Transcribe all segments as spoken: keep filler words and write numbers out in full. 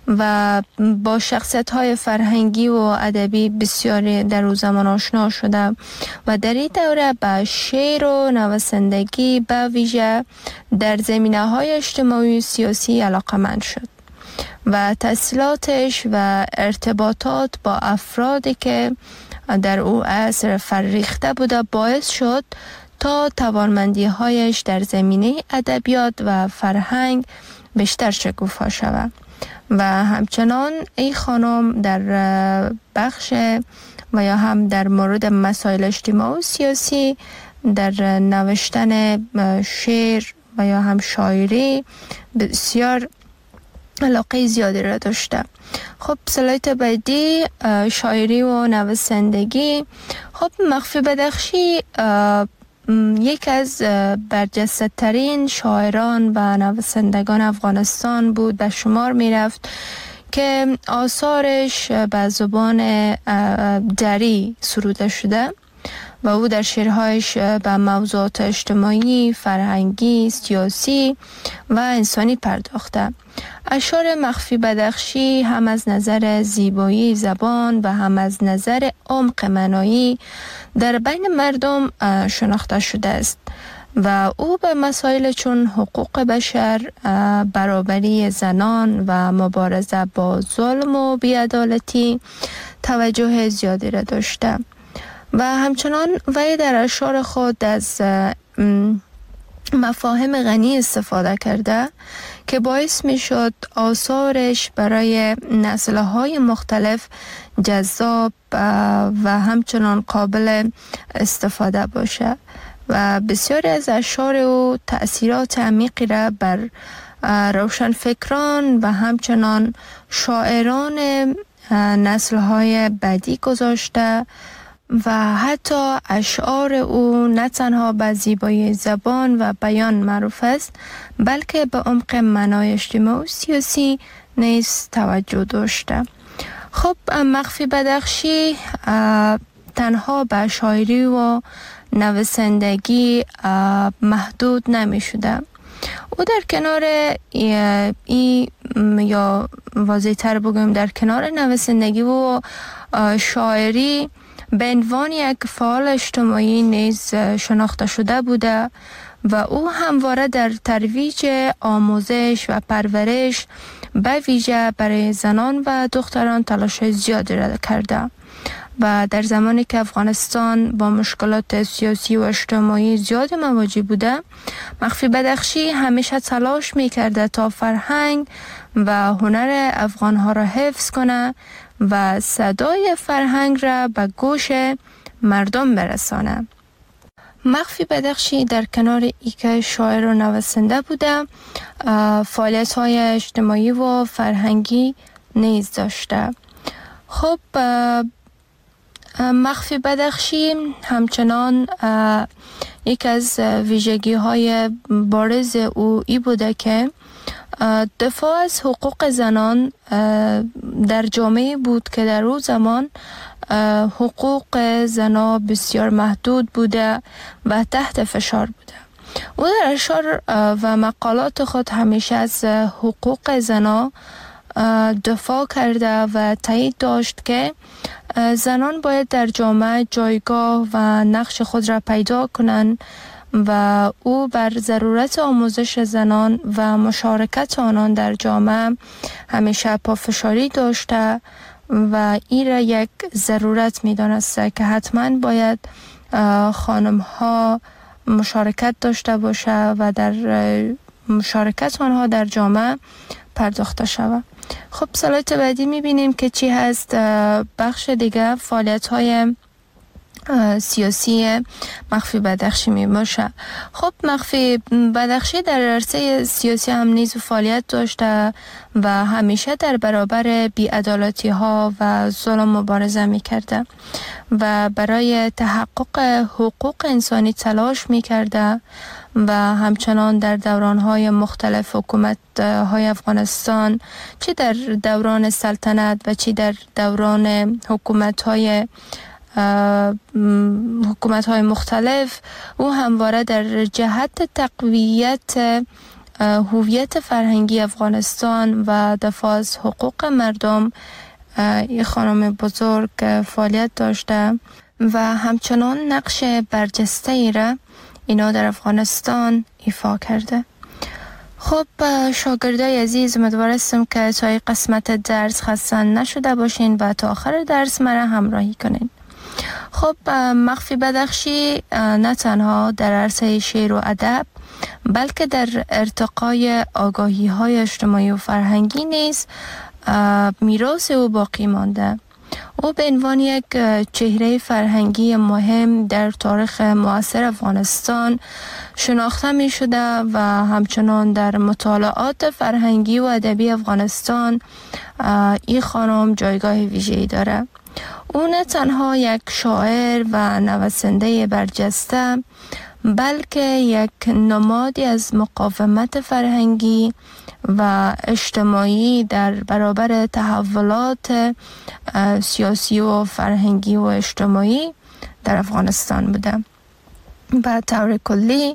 و با شخصیت های فرهنگی و ادبی بسیاری در او زمان آشنا شده و در این دوره به شعر و نویسندگی به ویژه در زمینه های اجتماعی و سیاسی علاقه‌مند شد و تحصیلاتش و ارتباطات با افرادی که در او عصر فرهیخته بوده باعث شد تا توانمندی هایش در زمینه ادبیات و فرهنگ بیشتر شکوفا شود و همچنان ای خانم در بخش و یا هم در مورد مسائل اجتماعی و سیاسی در نوشتن شعر و یا هم شاعری بسیار علاقه زیادی را داشته. خب سلایت بعدی شاعری و نویسندگی. خب مخفی بدخشی یک از برجسته ترین شاعران و نویسندگان افغانستان بود به شمار می رفت که آثارش به زبان دری سروده شده و او در شعرهایش به موضوعات اجتماعی، فرهنگی، سیاسی و انسانی پرداخته. اشعار مخفی بدخشی هم از نظر زیبایی زبان و هم از نظر عمق معنایی در بین مردم شناخته شده است و او به مسائل چون حقوق بشر، برابری زنان و مبارزه با ظلم و بی‌عدالتی توجه زیادی را داشته و همچنان وی در اشعار خود از مفاهیم غنی استفاده کرده که باعث می شد آثارش برای نسل‌های مختلف جذاب و همچنان قابل استفاده باشه و بسیاری از اشعار او تأثیرات عمیقی را بر روشنفکران و همچنان شاعران نسل‌های بعدی گذاشته و حتی اشعار او نه تنها به زیبایی زبان و بیان معروف است بلکه به عمق معنای اجتماعی و سیاسی نیز توجه داشته. خب مخفی بدخشی تنها به شاعری و نویسندگی محدود نمی شده. او در کنار ای, ای یا واضح تر بگویم در کنار نویسندگی و شاعری به عنوان یک فعال اجتماعی نیز شناخته شده بوده و او همواره در ترویج آموزش و پرورش به ویژه برای زنان و دختران تلاش زیادی را کرده و در زمانی که افغانستان با مشکلات سیاسی و اجتماعی زیاد مواجه بوده، مخفی بدخشی همیشه تلاش می کرده تا فرهنگ و هنر افغانها را حفظ کنه و صدای فرهنگ را به گوش مردم برسانه. مخفی بدخشی در کنار ای که شاعر و نویسنده بوده، فعالیت های اجتماعی و فرهنگی نیز داشته. خب مخفی بدخشی همچنان یک از ویژگی های بارز او ای بوده که دفاع از حقوق زنان در جامعه بود که در او زمان حقوق زنان بسیار محدود بوده و تحت فشار بوده. او در اشعار و مقالات خود همیشه از حقوق زنان دفاع کرده و تایید داشت که زنان باید در جامعه جایگاه و نقش خود را پیدا کنند و او بر ضرورت آموزش زنان و مشارکت آنان در جامعه همیشه پافشاری داشته و این را یک ضرورت می دانسته که حتما باید خانم ها مشارکت داشته باشه و در مشارکت آنها در جامعه پرداخته شود. خب سلایت بعدی می بینیم که چی هست. بخش دیگه فعالیت های سیاسی مخفی بدخشی می باشه. خب مخفی بدخشی در عرصه سیاسی هم نیز فعالیت داشته و همیشه در برابر بی‌عدالتی ها و ظلم مبارزه می کرده و برای تحقق حقوق انسانی تلاش می کرده و همچنان در دوران‌های مختلف حکومت های افغانستان، چه در دوران سلطنت و چه در دوران حکومت‌های حکومت‌های مختلف، او همواره در جهت تقویت هویت فرهنگی افغانستان و دفاع از حقوق مردم این خانم بزرگ فعالیت داشته و همچنان نقش برجسته ای را اینا در افغانستان ایفا کرده. خب شاگردای عزیز، امیدوارم که تا این قسمت درس خسته نشده باشین و تا آخر درس مرا همراهی کنین. خب مخفی بدخشی نه تنها در عرصه شعر و ادب بلکه در ارتقای آگاهی های اجتماعی و فرهنگی نیز میراث او باقی مانده. او به عنوان یک چهره فرهنگی مهم در تاریخ معاصر افغانستان شناخته می شده و همچنان در مطالعات فرهنگی و ادبی افغانستان این خانم جایگاه ویژه‌ای داره. او نه تنها یک شاعر و نویسنده برجسته بلکه یک نمادی از مقاومت فرهنگی و اجتماعی در برابر تحولات سیاسی و فرهنگی و اجتماعی در افغانستان بوده. به طور کلی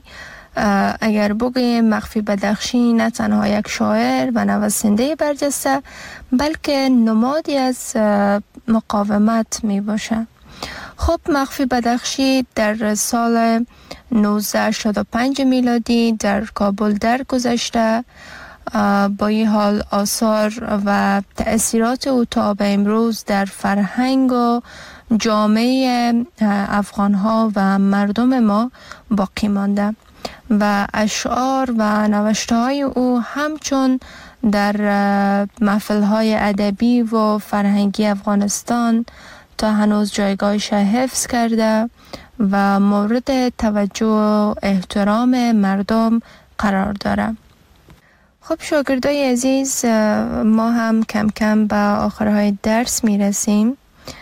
اگر بگوییم مخفی بدخشی نه تنها یک شاعر و نویسنده برجسته بلکه نمادی از مقاومت می باشه. خب مخفی بدخشی در سال نوزده هشتاد و پنج میلادی در کابل درگذشته. با این حال آثار و تأثیرات او تا به امروز در فرهنگ و جامعه افغانها و مردم ما باقی مانده و اشعار و نوشته‌های او همچون در محفل‌های ادبی و فرهنگی افغانستان تا هنوز جایگاهش حفظ کرده و مورد توجه و احترام مردم قرار داره. خب شاگردای عزیز، ما هم کم کم به آخرهای درس میرسیم.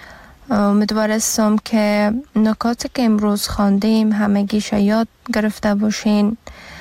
امیدوارم که نکاتی که امروز خواندیم همگیش یاد گرفته باشین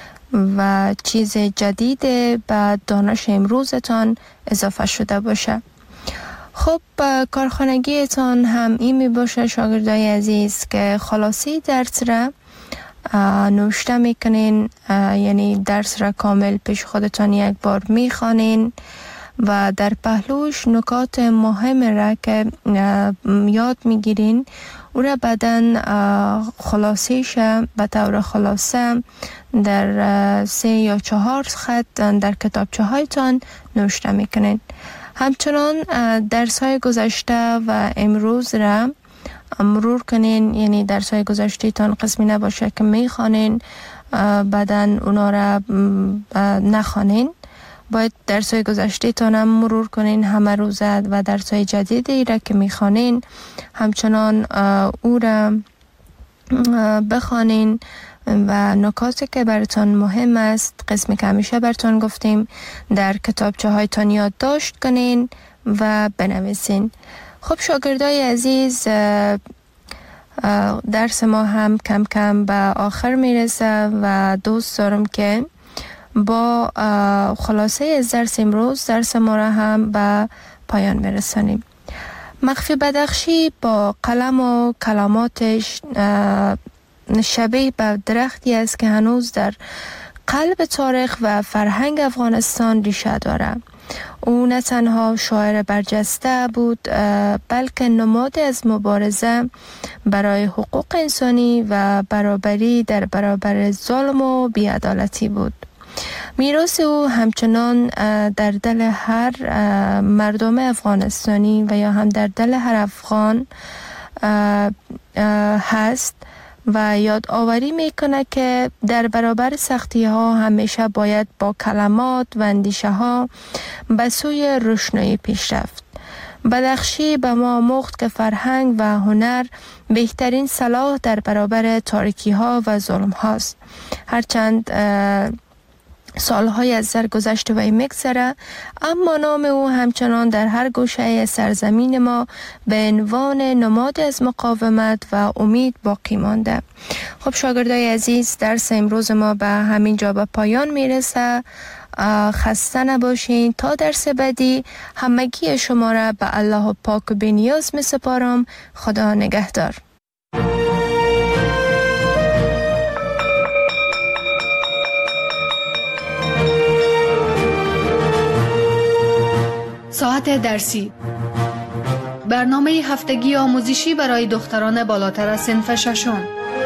و چیز جدید به دانش امروزتان اضافه شده باشه. خب کارخانگیتان هم این می باشه شاگردای عزیز که خلاصی درس را نوشته میکنین، یعنی درس را کامل پیش خودتان یک بار میخوانین و در پهلوش نکات مهم را که یاد میگیرین او را بعدن خلاصیش به طور خلاصه در سه یا چهار خط در کتابچه هایتان نوشته میکنین. همچنان درس های گذشته و امروز را مرور کنین، یعنی درس های گذشته تان قسمی نباشه که میخوانین بعدن اونا را نخوانین. باید درس های گذشته تان هم مرور کنین همه روزه و درس های جدیدی را که میخوانین همچنان او را بخوانین و نکاتی که براتون مهم است، قسمی که همیشه براتون گفتیم، در کتابچه هایتان یادداشت کنین و بنویسین. خب شاگردای عزیز، درس ما هم کم کم به آخر میرسه و دوست دارم که با خلاصه از درس امروز درس ما را هم به پایان میرسانیم. مخفی بدخشی با قلم و کلماتش شبیه به درختی است که هنوز در قلب تاریخ و فرهنگ افغانستان ریشه داره. او نه تنها شاعر برجسته بود بلکه نماد از مبارزه برای حقوق انسانی و برابری در برابر ظلم و بی‌عدالتی بود. میراث او همچنان در دل هر مردم افغانستانی و یا هم در دل هر افغان هست و یادآوری میکنه که در برابر سختی ها همیشه باید با کلمات و اندیشه ها به سوی روشنایی پیش رفت. بدخشی به ما آموخت که فرهنگ و هنر بهترین سلاح در برابر تاریکی ها و ظلم هاست. هرچند سالهای از سر گذشته و میگذره، اما نام او همچنان در هر گوشه سرزمین ما به عنوان نماد از مقاومت و امید باقی مانده. خب شاگردای عزیز، درس امروز ما به همین جا به پایان میرسه. خسته نباشین. تا درس بعدی همگی شما را به الله پاک و بی‌نیاز می سپارم. خدا نگهدار. ساعت درسی، برنامه هفتگی آموزشی برای دختران بالاتر از صنف ششم.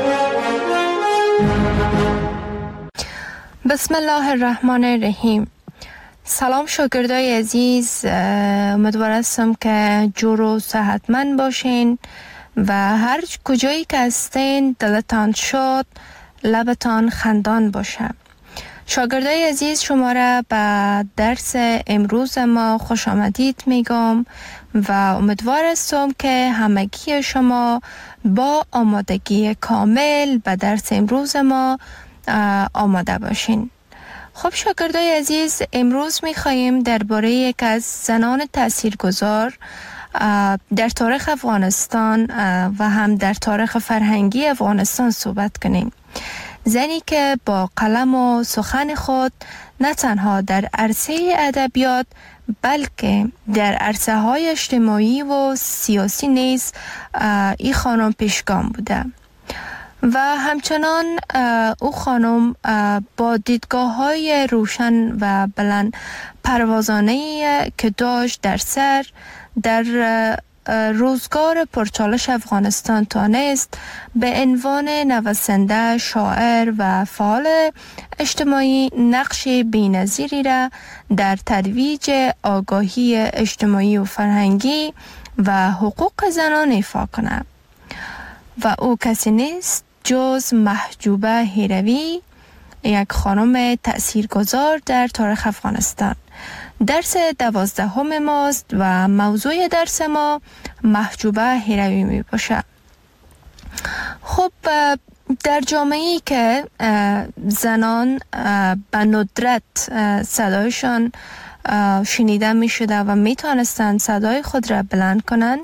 بسم الله الرحمن الرحیم. سلام شاگردای عزیز، امیدوار هستم که جور و صحتمند باشین و هر کجایی که هستین دلتان شاد، لبتان خندان باشه. شاگردای عزیز، شما را به درس امروز ما خوش آمدید میگم و امیدوار هستم که همگی شما با آمادگی کامل به درس امروز ما آماده باشین. خب شاگردای عزیز، امروز میخواییم درباره یک از زنان تاثیرگذار در تاریخ افغانستان و هم در تاریخ فرهنگی افغانستان صحبت کنیم. زنی که با قلم و سخن خود نه تنها در عرصه ادبیات بلکه در عرصه های اجتماعی و سیاسی نیز این خانم پیشگام بوده و همچنان او خانم با دیدگاه های روشن و بلند پروازانه که داشت در سر در روزگار پرچالش افغانستان تانست به عنوان نویسنده، شاعر و فعال اجتماعی نقش بی‌نظیری را در ترویج آگاهی اجتماعی و فرهنگی و حقوق زنان ایفا کند و او کسی نیست جز محجوبه هیروی، یک خانم تأثیرگذار در تاریخ افغانستان. درس دوازدهم ماست و موضوع درس ما محجوبه هیروی می باشه. خب در جامعه‌ای که زنان به ندرت صدایشان شنیده می شده و می توانستند صدای خود را بلند کنند،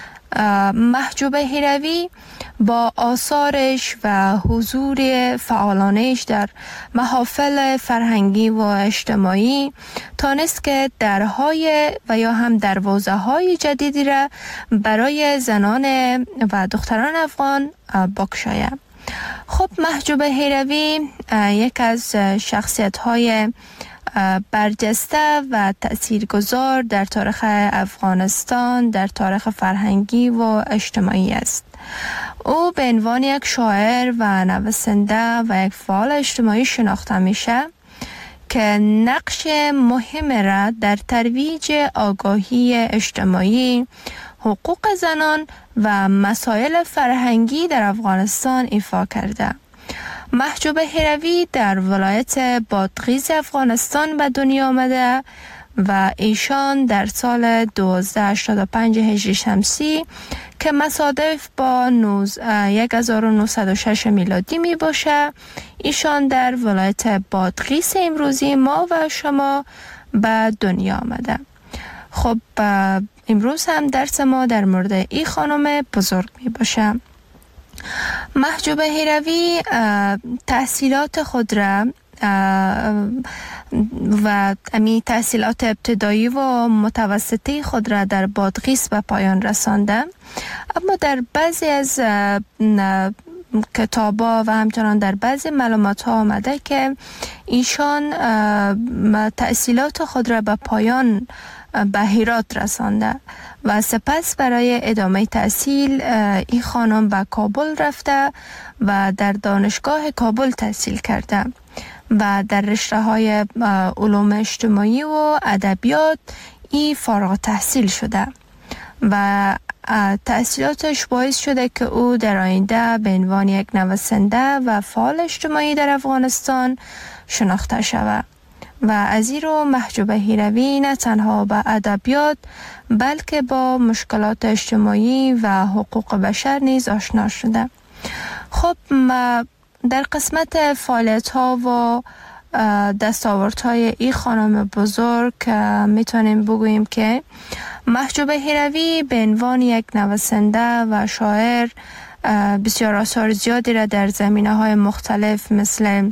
محجوبه هیروی با آثارش و حضور فعالانش در محافل فرهنگی و اجتماعی تانست که درهای و یا هم دروازه های جدیدی را برای زنان و دختران افغان بگشاید. خب محجوبه هیروی یک از شخصیت های برجسته و تأثیرگذار در تاریخ افغانستان، در تاریخ فرهنگی و اجتماعی است. او به عنوان یک شاعر و نویسنده و یک فعال اجتماعی شناخته میشه که نقش مهم را در ترویج آگاهی اجتماعی، حقوق زنان و مسائل فرهنگی در افغانستان ایفا کرده. محجوبه هیروی در ولایت بادغیس افغانستان به دنیا آمده و ایشان در سال دو هزار و هشتاد و پنج هجری شمسی که مصادف با هزار و نهصد و شش میلادی می باشه، ایشان در ولایت بادغیس امروزی ما و شما به دنیا آمده. خب امروز هم درس ما در مورد این خانم بزرگ می باشه. محجوبه هیروی تحصیلات خود را و امی تحصیلات ابتدایی و متوسطی خود را در بادغیس به پایان رسانده، اما در بعضی از کتابا و همچنان در بعضی معلومات ها آمده که ایشان تحصیلات خود را به پایان به هرات رسانده و سپس برای ادامه تحصیل این خانم به کابل رفته و در دانشگاه کابل تحصیل کرده و در رشته های علوم اجتماعی و ادبیات ای فارغ تحصیل شده و تحصیلاتش باعث شده که او در آینده به عنوان یک نویسنده و فعال اجتماعی در افغانستان شناخته شود. و از این رو محجوبه هیروی نه تنها با ادبیات بلکه با مشکلات اجتماعی و حقوق بشر نیز آشنا شده. خب در قسمت فعالیت ها و دستاورد های این خانم بزرگ میتونیم بگوییم که محجوبه هیروی به عنوان یک نویسنده و شاعر بسیار آثار زیادی را در زمینه های مختلف مثل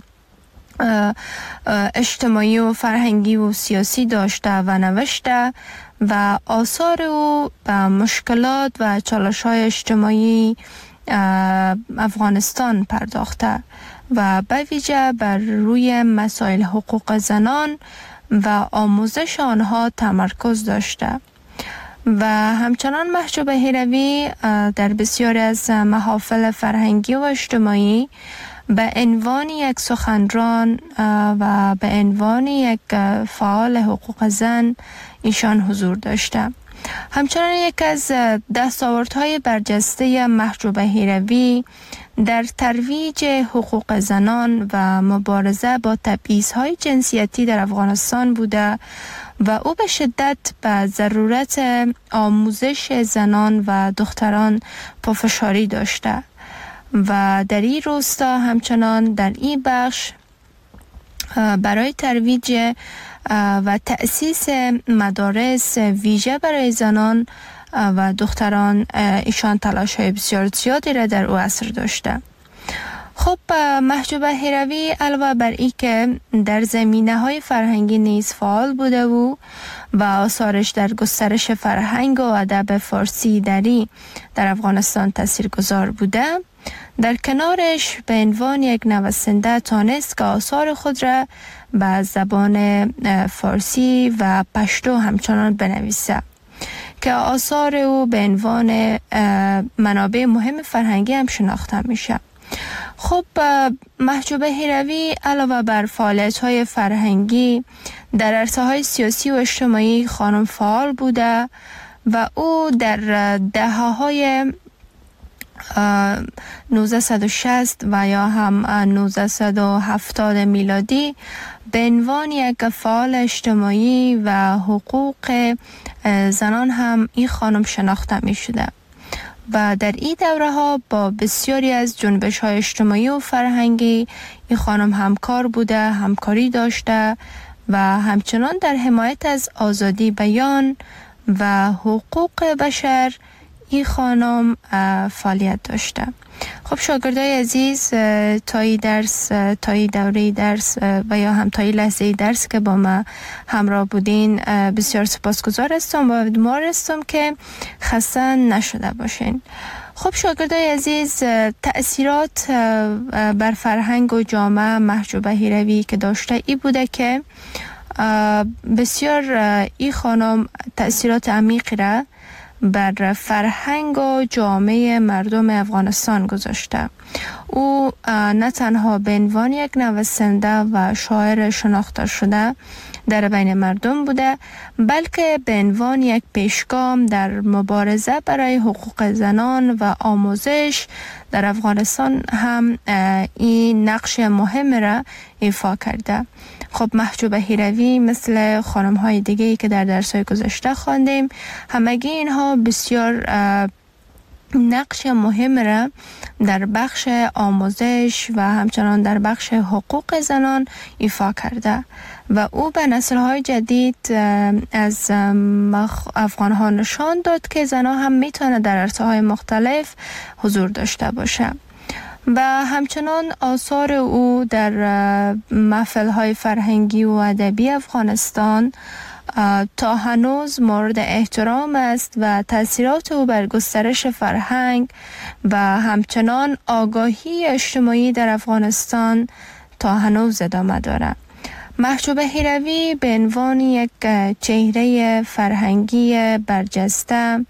اجتماعی و فرهنگی و سیاسی داشته و نوشته و آثار او به مشکلات و چالش‌های اجتماعی افغانستان پرداخته و به ویژه بر روی مسائل حقوق زنان و آموزش آنها تمرکز داشته و همچنان محجوب هیروی در بسیاری از محافل فرهنگی و اجتماعی به عنوان یک سخنران و به عنوان یک فعال حقوق زن ایشان حضور داشته. همچنان یک از دستاوردهای برجسته محجوب هیروی در ترویج حقوق زنان و مبارزه با تبعیض‌های جنسیتی در افغانستان بوده و او به شدت به ضرورت آموزش زنان و دختران پافشاری داشته و در این راستا همچنان در این بخش برای ترویج و تأسیس مدارس ویژه برای زنان و دختران ایشان تلاش های بسیار زیادی را در او عصر داشته. خب محجوب هیروی علاوه بر این که در زمینه های فرهنگی نیز فعال بوده و و آثارش در گسترش فرهنگ و ادب فارسی دری در افغانستان تاثیرگذار بوده، در کنارش به عنوان یک نویسنده تانست که آثار خود را به زبان فارسی و پشتو همچنان بنویسه که آثار او به عنوان منابع مهم فرهنگی هم شناخته میشه. خب محجوب هیروی علاوه بر فعالیت‌های فرهنگی در عرصه‌های سیاسی و اجتماعی خانم فعال بوده و او در دهه‌های نوزده شصت و یا هم نوزده هفتاد میلادی به عنوان یک فعال اجتماعی و حقوق زنان هم این خانم شناخته می شده و در این دوره ها با بسیاری از جنبش های اجتماعی و فرهنگی این خانم همکار بوده، همکاری داشته و همچنان در حمایت از آزادی بیان و حقوق بشر این خانم فعالیت داشته. خب شاگردای عزیز، تایی درس تایی دوره درس و یا هم تایی لحظه درس که با ما همراه بودین بسیار سپاسگزار هستم و امیدوار هستم که خسته نشده باشین. خب شاگردای عزیز، تأثیرات بر فرهنگ و جامعه محجوب هیروی که داشته ای بوده که بسیار این خانم تأثیرات عمیقی را بر فرهنگ و جامعه مردم افغانستان گذاشته. او نه تنها به عنوان یک نویسنده و شاعر شناخته شده در بین مردم بوده، بلکه به عنوان یک پیشگام در مبارزه برای حقوق زنان و آموزش در افغانستان هم این نقش مهم را ایفا کرده. خب محجوب هیروی مثل خانم های دیگه‌ای که در درس‌های گذشته خواندیم، همگی اینها بسیار نقش مهم را در بخش آموزش و همچنان در بخش حقوق زنان ایفا کرده و او به نسل‌های جدید از افغان‌ها نشان داد که زنان هم میتونه در عرصه‌های مختلف حضور داشته باشه و همچنان آثار او در محفل‌های فرهنگی و ادبی افغانستان تا هنوز مورد احترام است و تأثیرات او بر گسترش فرهنگ و همچنان آگاهی اجتماعی در افغانستان تا هنوز ادامه دارد. محجوب هیروی به عنوان یک چهره فرهنگی برجسته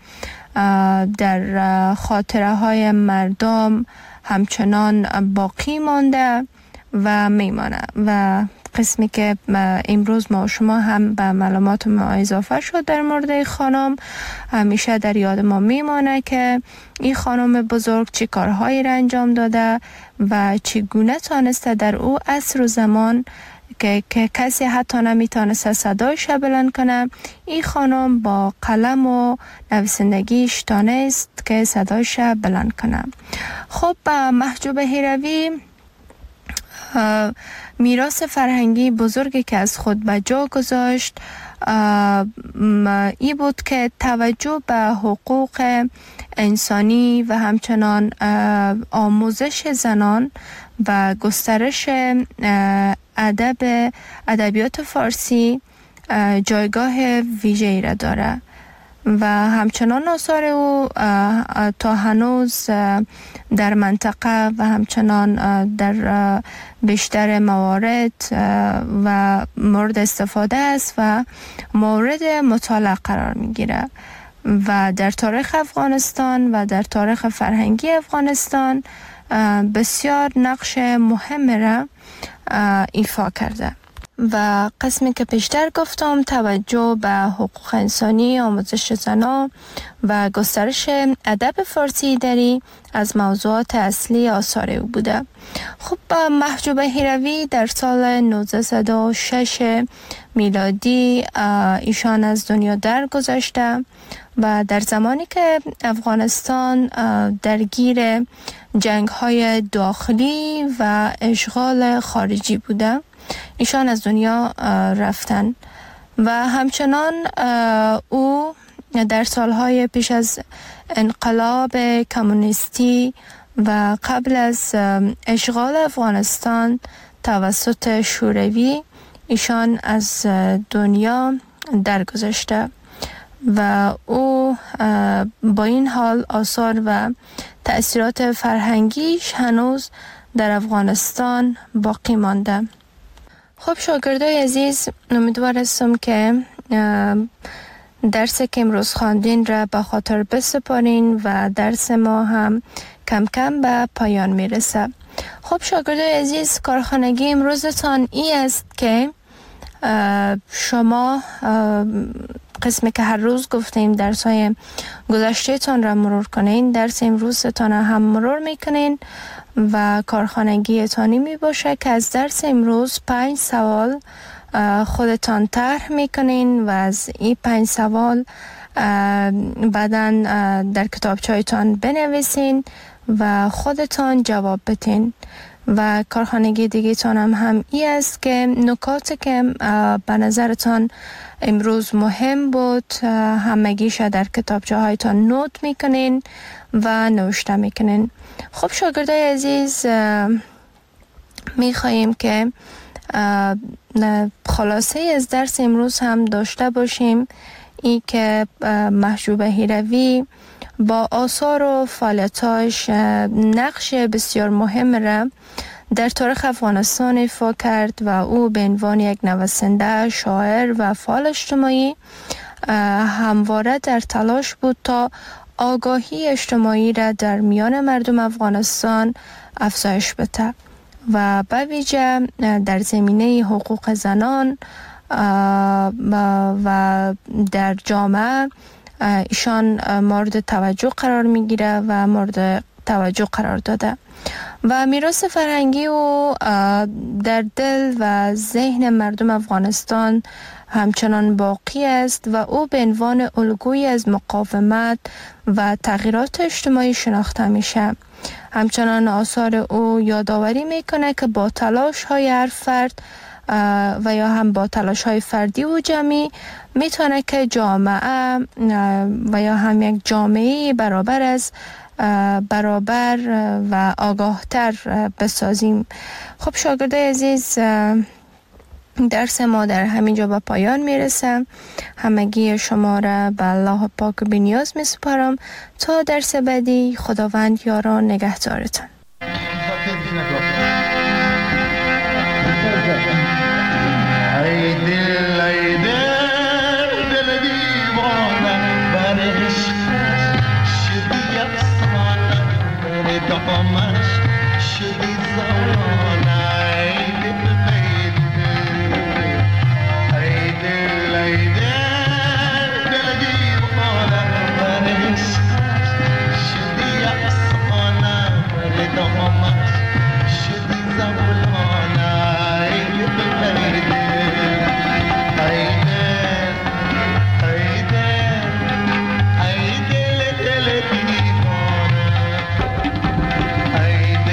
در خاطره های مردم همچنان باقی مانده و میمانه و قسمی که امروز ما و شما هم به معلومات ما اضافه شد در مورد این خانم همیشه در یاد ما میمانه که این خانم بزرگ چی کارهایی را انجام داده و چگونه تانسته در او عصر و زمان که, که کسی حتی نمیتونسته صدایش بلند کنه، این خانم با قلم و نویسندگیش تانست که صدایش بلند کنه. خب محجوب هیروی میراث فرهنگی بزرگی که از خود به جا گذاشت ای بود که توجه به حقوق انسانی و همچنان آموزش زنان و گسترش ادب ادبیات فارسی جایگاه ویژه‌ای را داره و همچنان آثار او تا هنوز در منطقه و همچنان در بیشتر موارد و مورد استفاده است و مورد مطالعه قرار میگیره و در تاریخ افغانستان و در تاریخ فرهنگی افغانستان بسیار نقش مهم را ایفا کرده. و قسمی که پیشتر گفتم توجه به حقوق انسانی، آموزش زنان و گسترش ادب فارسی دری از موضوعات اصلی آثار او بوده. خب محجوب هیروی در سال نوزده و شش میلادی ایشان از دنیا درگذشته و در زمانی که افغانستان درگیر جنگ‌های داخلی و اشغال خارجی بوده ایشان از دنیا رفتن و همچنان او در سالهای پیش از انقلاب کمونیستی و قبل از اشغال افغانستان توسط شوروی ایشان از دنیا درگذشته و او با این حال آثار و تأثیرات فرهنگیش هنوز در افغانستان باقی مانده. خب شاگردای عزیز، امیدوار هستم که درسی که امروز خواندین را به خاطر بسپارین و درس ما هم کم کم به پایان میرسه. خب شاگردای عزیز، کارخانگی امروزتان ای است که شما قسمی که هر روز گفتیم درس‌های گذشته تان را مرور کنین، درس امروزتان هم مرور میکنین و کارخانگی تانی می باشه که از درس امروز پنج سوال خودتان طرح میکنین و از این پنج سوال بعداً در کتابچه‌تان بنویسین و خودتان جواب بدین. و کارخانگی دیگه تان هم, هم ای است که نکاتی که به نظرتان امروز مهم بود همگیش در کتابچه هایتان نوت میکنین و نوشته میکنین. خب شاگردای عزیز، میخواییم که خلاصه از درس امروز هم داشته باشیم، ای که محجوب هیروی با آثار و فعالیتاش نقش بسیار مهم را در تاریخ افغانستان ایفا کرد و او به عنوان یک نویسنده، شاعر و فعال اجتماعی همواره در تلاش بود تا آگاهی اجتماعی را در میان مردم افغانستان افزایش بده و به ویژه در زمینه حقوق زنان و در جامعه ایشان مورد توجه قرار میگیره و مورد توجه قرار داده و میراث فرهنگی او در دل و ذهن مردم افغانستان همچنان باقی است و او به عنوان الگویی از مقاومت و تغییرات اجتماعی شناخته میشه. همچنان آثار او یادآوری میکنه که با تلاش های هر فرد و یا هم با تلاش های فردی و جمعی میتونه که جامعه و یا هم یک جامعه برابر از برابر و آگاهتر بسازیم. خب شاگردای عزیز، درس ما در همینجا به پایان میرسه. همگی شما را به الله پاک و بی‌نیاز میسپارم تا درس بعدی. خداوند یاران نگهدارتان. ای دل ای دل دل دیوانه برش شدی افسانه بر دامش شدی زمانه. ای دل ای دل ای دل دل دیوانه برش شدی افسانه بر دامش شدی زمانه. ای دل ای دل I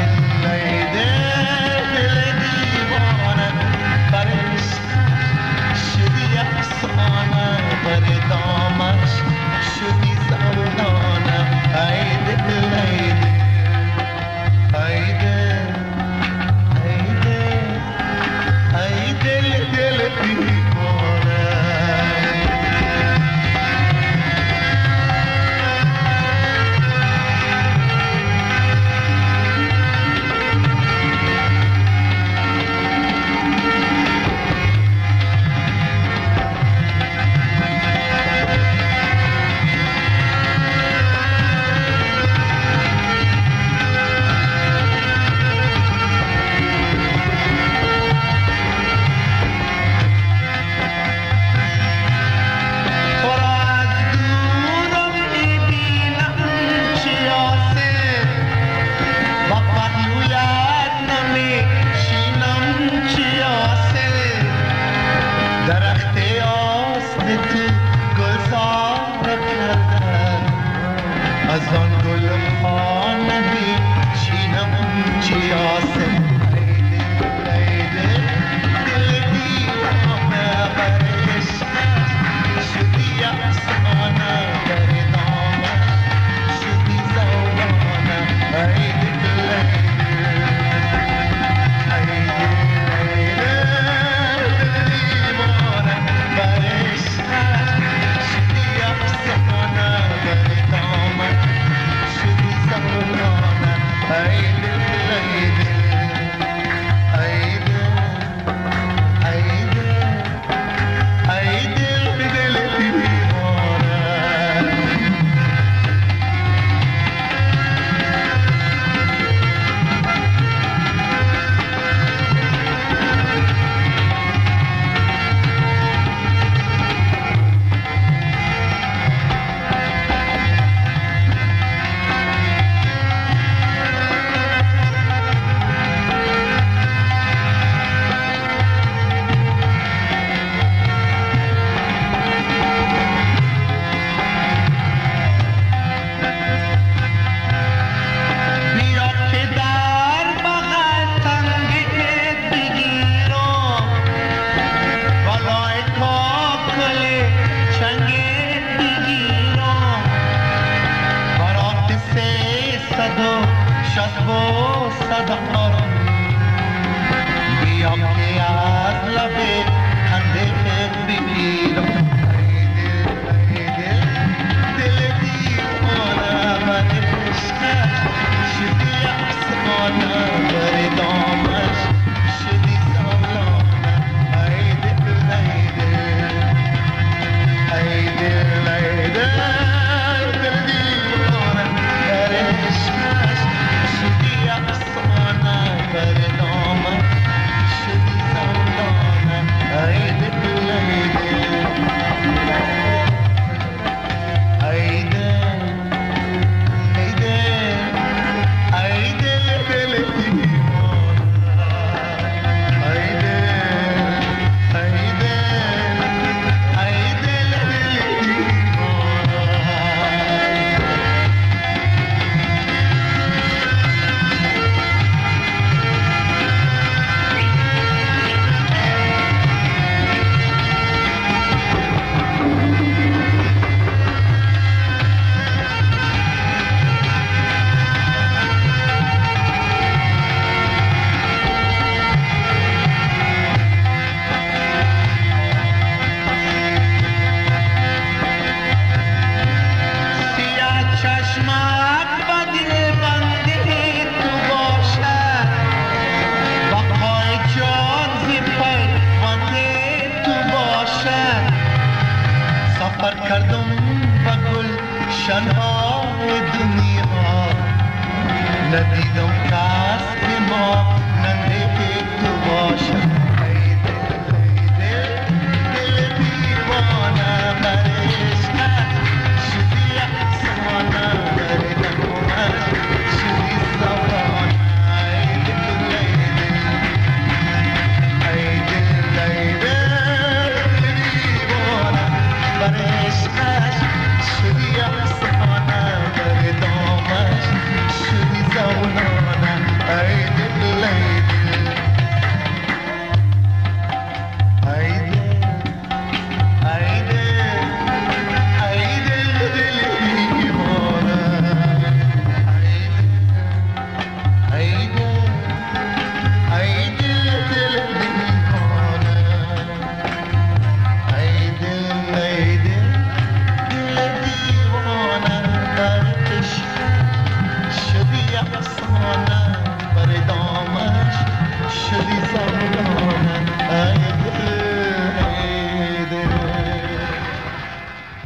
But it's